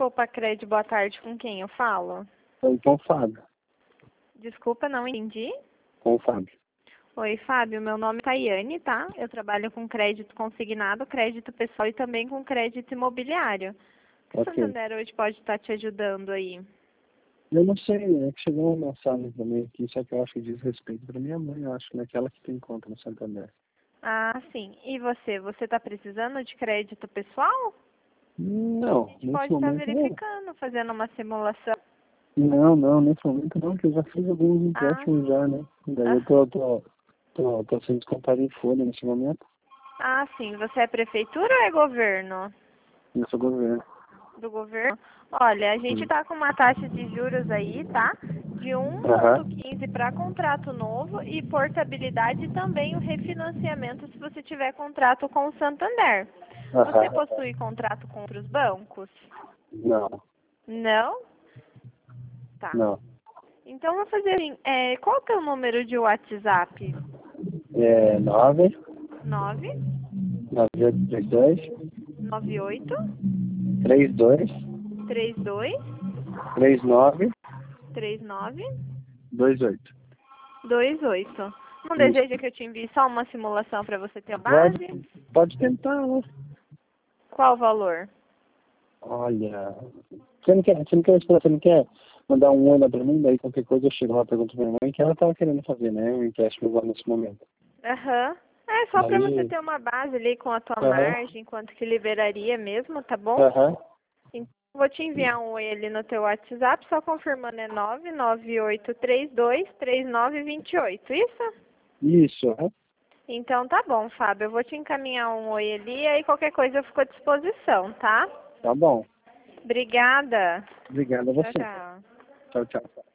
Poupa Crédito, boa tarde. Com quem eu falo? Oi, com o Fábio. Desculpa, não entendi. Com o Fábio. Oi, Fábio. Meu nome é Tayane, tá? Eu trabalho com crédito consignado, crédito pessoal e também com crédito imobiliário. O Ok. Santander hoje pode estar te ajudando aí? Eu não sei, é que chegou uma mensagem também aqui, só que eu acho que diz respeito para minha mãe, eu acho, naquela que tem conta no Santander. Ah, sim. E você? Você está precisando de crédito pessoal? A Não, gente nesse pode estar momento não. verificando, fazendo uma simulação. Não, nesse momento não, porque eu já fiz alguns Ah, empréstimos já, né? Daí ah, eu tô sendo descontado em folha nesse momento, ah, sim. Você é prefeitura ou é governo? nesse governo. Do governo? Olha, a gente Sim. está com uma taxa de juros aí, tá? De Aham, 1,15 para contrato novo e portabilidade e também o refinanciamento se você tiver contrato com o Santander. Você aham. possui contrato com outros bancos? Não, Não? Tá. não. Então vou fazer assim, qual que é o número de WhatsApp? É 9 9832 98 32 32 39 39 28. 28. Não Isso. deseja que eu te envie só uma simulação para você ter a Pode, base? pode tentar, né? Qual o valor? Olha, você não quer mandar um oi lá pra mim, daí qualquer coisa eu chego lá e pergunto pra minha mãe que ela tava querendo fazer, né? Um empréstimo agora nesse momento. Aham. É só para você Daí, ter uma base ali com a tua aham, margem, quanto que liberaria mesmo, tá bom? aham, Então, vou te enviar um oi ali no teu WhatsApp, só confirmando, é 998323928, isso? isso, aham, Então tá bom, Fábio, eu vou te encaminhar um oi ali, aí qualquer coisa eu fico à disposição, tá? tá bom. Obrigada. Obrigado a Tchau, você. tchau. Tchau, tchau.